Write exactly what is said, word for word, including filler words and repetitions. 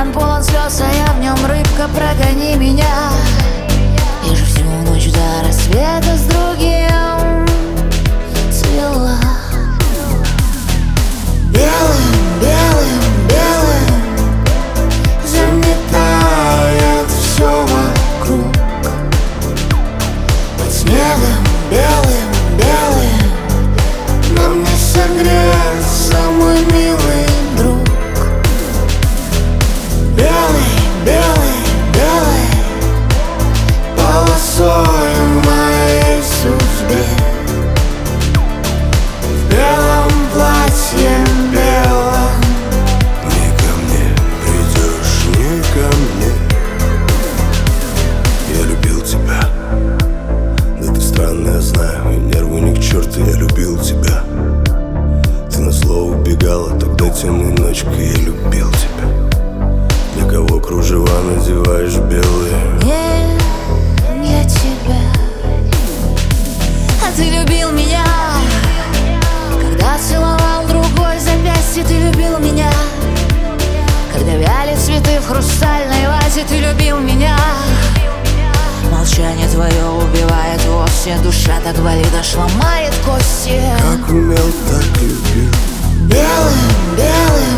океан полон слез, а я в нем рыбка, прогони меня. Я же всю ночь до рассвета с другим цвела. Белым, белым, белым заметает все вокруг. Под снегом белым, белым нам не согреться, мой милый друг. Белый, белый, белый полосой в моей судьбе. В белом платье белом. Не ко мне придешь, не ко мне. Я любил тебя. Да ты странная, знаю, и нервы ни к черту. Я любил тебя. Ты на слово убегала, тогда темной ночкой я любил тебя. Для кого кружева надеваешь белые? Нет, я тебя. А ты любил меня, когда целовал другой запястье. Ты любил меня, когда вяли цветы в хрустальной вазе. Ты любил меня. Молчание твое убивает вовсе. Душа так болит, аж ломает кости. Как умел, так любил. Белым, белым